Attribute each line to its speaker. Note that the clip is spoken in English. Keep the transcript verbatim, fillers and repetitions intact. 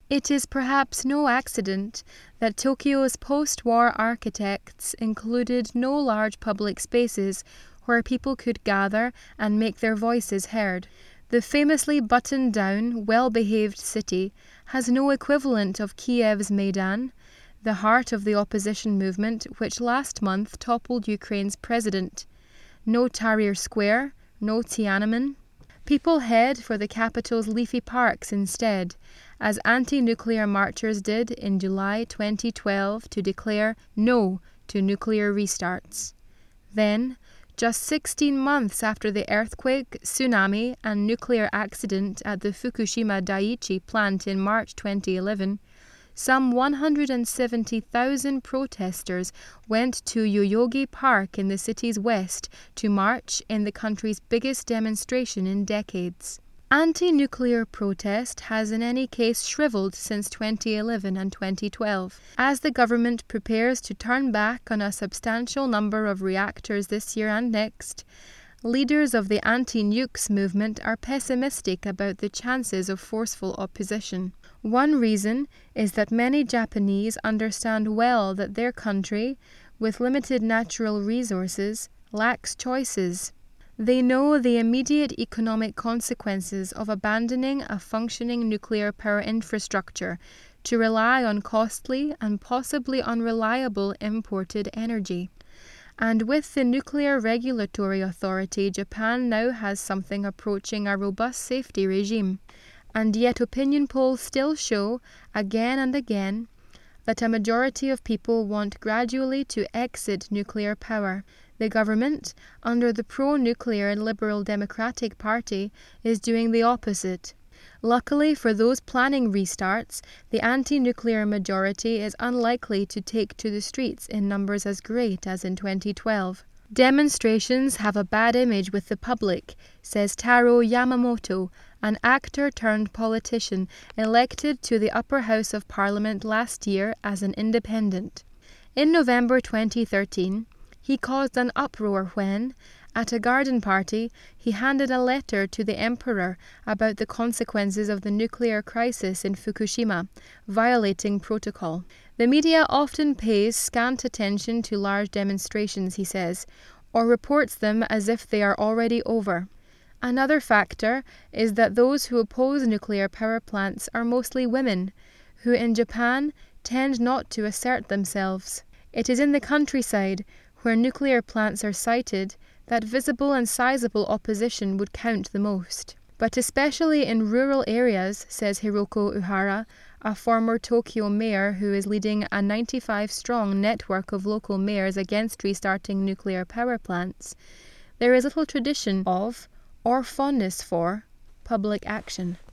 Speaker 1: It is perhaps no accident that Tokyo's post-war architects included no large public spaces where people could gather and make their voices heard. The famously buttoned-down, well-behaved city has no equivalent of Kiev's Maidan, the heart of the opposition movement which last month toppled Ukraine's president. No Tahrir Square, no Tiananmen. People head for the capital's leafy parks instead, as anti-nuclear marchers did in July twenty twelve to declare no to nuclear restarts. Then, just sixteen months after the earthquake, tsunami, and nuclear accident at the Fukushima Daiichi plant in March twenty eleven, some one hundred seventy thousand protesters went to Yoyogi Park in the city's west to march in the country's biggest demonstration in decades. Anti-nuclear protest has in any case shriveled since twenty eleven and twenty twelve. As the government prepares to turn back on a substantial number of reactors this year and next, leaders of the anti-nukes movement are pessimistic about the chances of forceful opposition. One reason is that many Japanese understand well that their country, with limited natural resources, lacks choices. They know the immediate economic consequences of abandoning a functioning nuclear power infrastructure to rely on costly and possibly unreliable imported energy. And with the Nuclear Regulatory Authority, Japan now has something approaching a robust safety regime. And yet opinion polls still show, again and again, that a majority of people want gradually to exit nuclear power. The government, under the pro-nuclear Liberal Democratic Party, is doing the opposite. Luckily for those planning restarts, the anti-nuclear majority is unlikely to take to the streets in numbers as great as in twenty twelve. Demonstrations have a bad image with the public, says Taro Yamamoto, an actor turned politician elected to the upper house of Parliament last year as an independent. In November twenty thirteen, he caused an uproar when, at a garden party, he handed a letter to the emperor about the consequences of the nuclear crisis in Fukushima, violating protocol. The media often pays scant attention to large demonstrations, he says, or reports them as if they are already over. Another factor is that those who oppose nuclear power plants are mostly women, who in Japan tend not to assert themselves. It is in the countryside, where nuclear plants are sited, that visible and sizable opposition would count the most. But especially in rural areas, says Hiroko Uhara, a former Tokyo mayor who is leading a ninety-five strong network of local mayors against restarting nuclear power plants, there is little tradition of, or fondness for, public action.